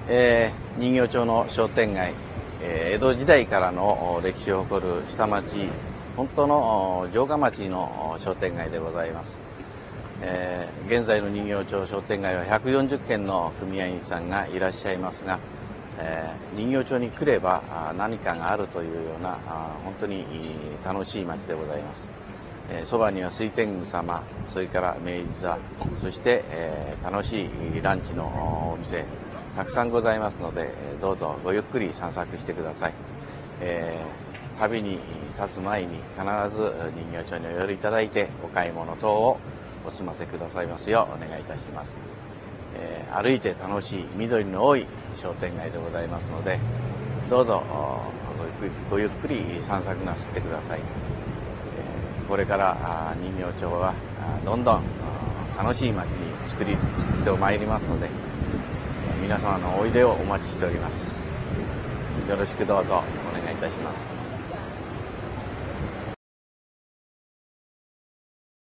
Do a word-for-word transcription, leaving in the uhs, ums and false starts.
えー、人形町の商店街、えー、江戸時代からの歴史を誇る下町、本当の城下町の商店街でございます。えー、現在の人形町商店街はひゃくよんじゅっけんの組合員さんがいらっしゃいますが、えー、人形町に来れば何かがあるというような本当に楽しい町でございます。そばには水天宮様、それから明治座、そして、えー、楽しいランチのお店たくさんございますので、どうぞごゆっくり散策してください。えー、旅に立つ前に必ず人形町にお寄りいただいてお買い物等をお済ませくださいますようお願いいたします。えー、歩いて楽しい緑の多い商店街でございますので、どうぞごゆっくり散策なすってください。これから人形町はどんどん楽しい街に作り作ってまいりますので、皆様のおいでをお待ちしております。よろしくどうぞお願いいたします。